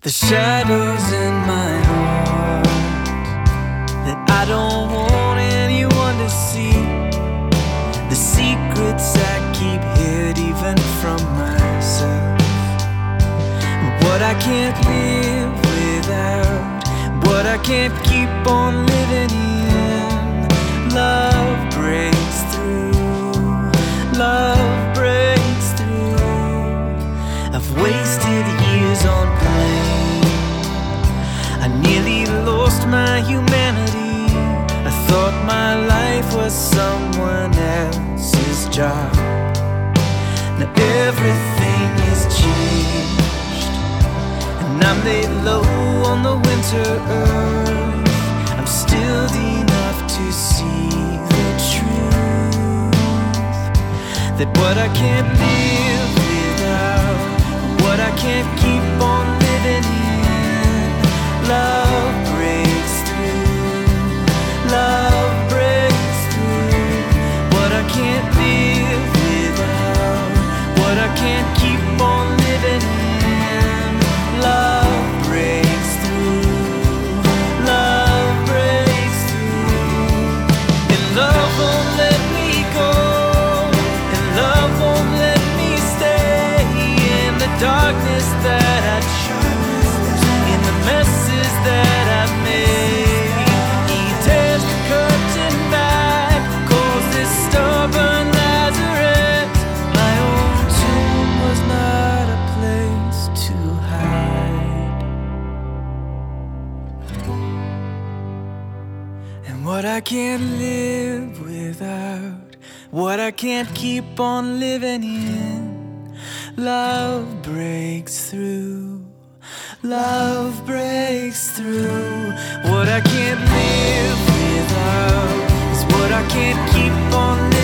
The shadows in my heart that I don't want anyone to see, the secrets I keep hid even from myself, what I can't live without, what I can't keep on living in. Love breaks through, love breaks through. I've wasted years on pain, I nearly lost my humanity. I thought my life was someone else's job. Now everything is changed, and I'm laid low on the winter earth. I'm stilled enough to see the truth, that what I can't live without, what I can't keep on living in. Love breaks through, love breaks through. What I can't live without, what I can't keep on living in. Love breaks through, love breaks through. And love won't let me go, and love won't let me stay in the darkness that I choose, in the messes that I've made. He tears the curtain back, calls this stubborn Lazarus. My own tomb was not a place to hide, and what I can't live without, what I can't keep on living in. Love breaks through, love breaks through. What I can't live without is what I can't keep on living.